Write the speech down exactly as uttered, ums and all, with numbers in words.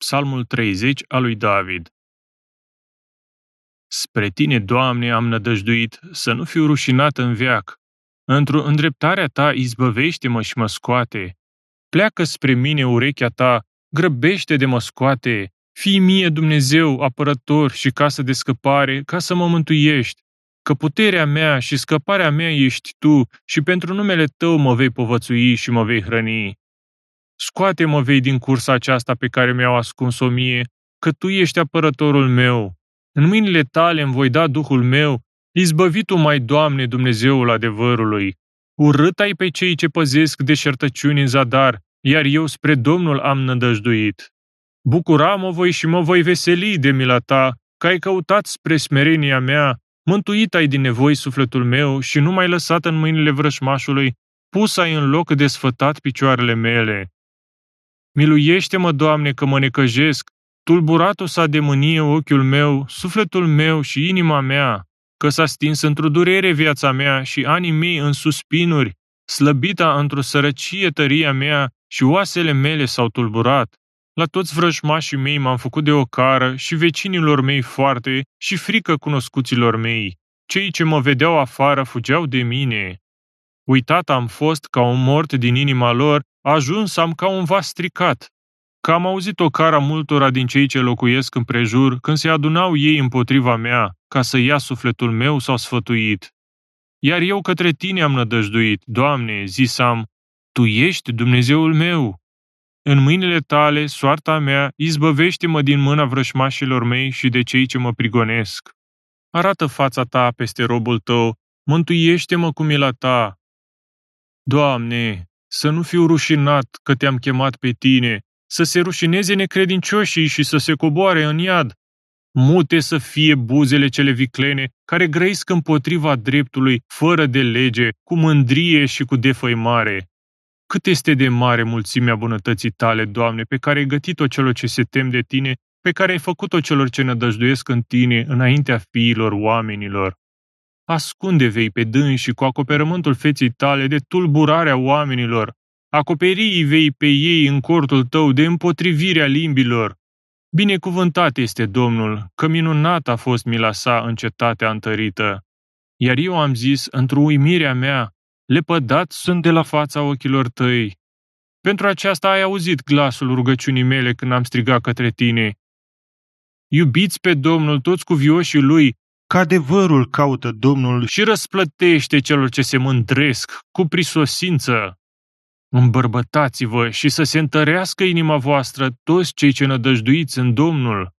Psalmul treizeci al lui David. Spre tine, Doamne, am nădăjduit, să nu fiu rușinat în veac. Într-o îndreptarea ta izbăvește-mă și mă scoate. Pleacă spre mine urechea ta, grăbește de mă scoate. Fii mie, Dumnezeu, apărător și casă de scăpare, ca să mă mântuiești. Că puterea mea și scăparea mea ești tu și pentru numele tău mă vei povățui și mă vei hrăni. Scoate-mă vei din cursa aceasta pe care mi-au ascuns-o mie, că tu ești apărătorul meu. În mâinile tale îmi voi da Duhul meu, izbăvitul mai, Doamne, Dumnezeul adevărului. Urât ai pe cei ce păzesc deșertăciuni în zadar, iar eu spre Domnul am nădăjduit. Bucura-mă voi și mă voi veseli de mila ta, că ai căutat spre smerenia mea, mântuit ai din nevoi sufletul meu și nu m-ai lăsat în mâinile vrășmașului, pus ai în loc desfătat picioarele mele. Miluiește-mă, Doamne, că mă necăjesc, tulburatul s-a de mânie ochiul meu, sufletul meu și inima mea, că s-a stins într-o durere viața mea și anii mei în suspinuri, slăbita într-o sărăcie tăria mea și oasele mele s-au tulburat. La toți vrăjmașii mei m-am făcut de ocară și vecinilor mei foarte și frică cunoscuților mei. Cei ce mă vedeau afară fugeau de mine. Uitat am fost ca un mort din inima lor, ajuns am ca un vas stricat. Că am auzit ocara multora din cei ce locuiesc împrejur, când se adunau ei împotriva mea, ca să ia sufletul meu, s-au sfătuit. Iar eu către tine am nădăjduit, Doamne, zis-am, Tu ești Dumnezeul meu. În mâinile tale, soarta mea, izbăvește-mă din mâna vrășmașilor mei și de cei ce mă prigonesc. Arată fața ta peste robul tău, mântuiește-mă cu mila ta. Doamne, să nu fiu rușinat că te-am chemat pe tine, să se rușineze necredincioșii și să se coboare în iad. Mute să fie buzele cele viclene, care grăiesc împotriva dreptului, fără de lege, cu mândrie și cu defăimare. Cât este de mare mulțimea bunătății tale, Doamne, pe care ai gătit-o celor ce se tem de tine, pe care ai făcut-o celor ce nădăjduiesc în tine, înaintea fiilor oamenilor. Ascunde vei pe dânsii cu acoperământul feței tale de tulburarea oamenilor, acoperii vei pe ei în cortul tău de împotrivirea limbilor. Binecuvântat este Domnul, că minunat a fost mila sa în cetatea întărită. Iar eu am zis, într-o uimirea mea, lepădat sunt de la fața ochilor tăi. Pentru aceasta ai auzit glasul rugăciunii mele când am strigat către tine. Iubiți pe Domnul toți cuvioșii lui, că adevărul caută Domnul și răsplătește celor ce se mândresc cu prisosință. Îmbărbătați-vă și să se întărească inima voastră toți cei ce nădăjduiți în Domnul.